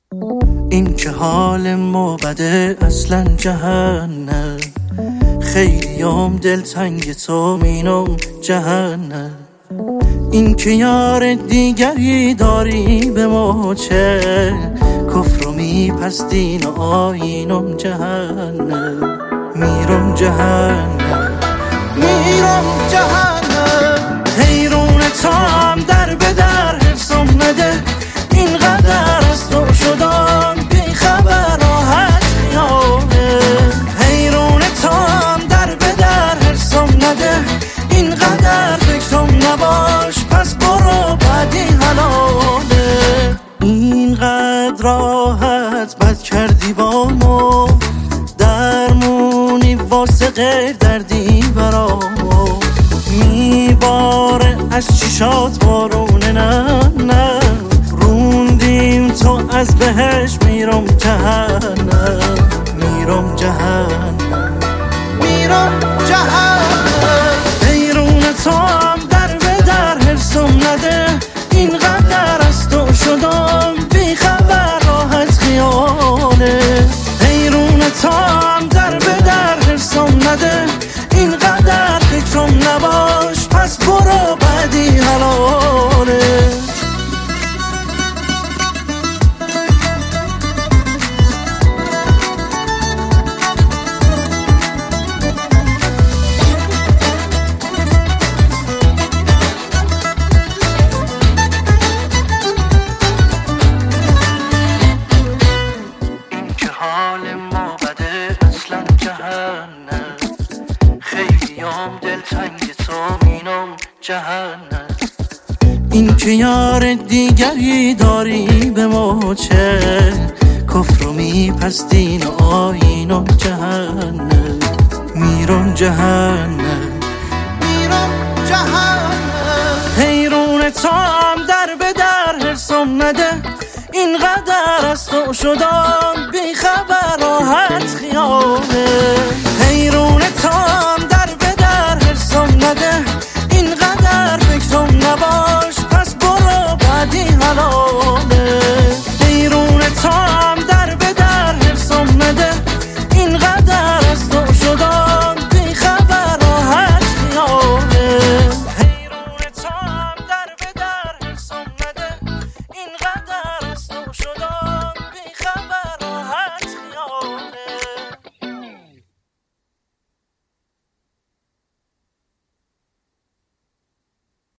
این که حال ما بده اصلا جهنم، خیلیام دلتنگ تو مینم جهنم. این که یار دیگری داری به ما چه، کفر و میپستین و آینم جهنم. میرم جهنم، میرم جهنم. حیرون تو هم در به در حرسم نده، اینقدر از تو شدم بی خبر راحت میانه. حیرون تو هم در به در حرسم نده، اینقدر فکرم نباش پس برو بعدی حلاله. اینقدر راحت بد کردی با ما، درمونی واسه غیر دردی برا ما. میباره از چشات بارونه، نه نه روندیم تو از بهش. میرم جهنم، میرم جهنم، میرم جهنم. حیرون تو هم در به در حرسم نده، اینقدر از تو شدم بی خبر راحت خیاله. حیرون تو هم در به در حرسم نده، اینقدر فکرم نباش پس برو بعدی حلاله. دلتنگ تو مینم جهنم. این که یار دیگری داری به ما چه، کفر و میپستین و آینم جهنم. میرم جهنم، میرم جهنم. حیرون تو هم در به در حرسم نده، اینقدر از تو شدم بی خبر